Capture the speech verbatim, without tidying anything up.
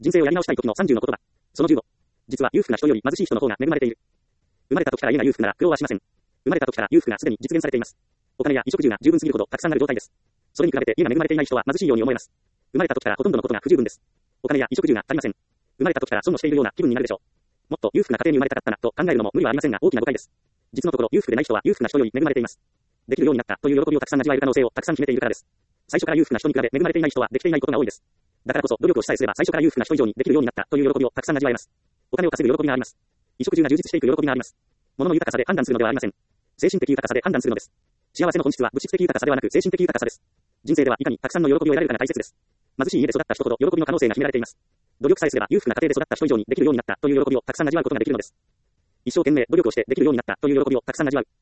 人生をやり直したい時のさんじゅうの言葉。そのじゅうご。実は裕福な人より貧しい人の方が恵まれている。生まれた時から家が裕福なら苦労はしません。生まれた時から裕福がすでに実現されています。お金や衣食住が十分すぎるほどたくさんある状態です。それに比べて家が恵まれていない人は貧しいように思えます。生まれた時からほとんどのことが不十分です。お金や衣食住が足りません。生まれた時から損をしているような気分になるでしょう。もっと裕福な家庭に生まれたかったなと考えるのも無理はありませんが大きな誤解です。実のところ裕福でない人は裕福な人より恵まれています。できるようになったという喜びをたくさん味わえる可能性をたくさん秘めているからです。最初から裕福な人に比べ恵まれていない人はできていないことが多いです。だからこそ努力をさえすれば最初から裕福な人以上にできるようになったという喜びをたくさん味わえます。お金を稼ぐ喜びがあります。衣食住が充実していく喜びがあります。物の豊かさで判断するのではありません。精神的豊かさで判断するのです。幸せの本質は物質的豊かさではなく精神的豊かさです。人生ではいかにたくさんの喜びを得られるかが大切です。貧しい家で育った人ほど喜びの可能性が秘められています。努力さえすれば裕福な家庭で育った人以上にできるようになったという喜びをたくさん味わうことができるのです。一生懸命努力をしてできるようになったという喜びをたくさん味わう。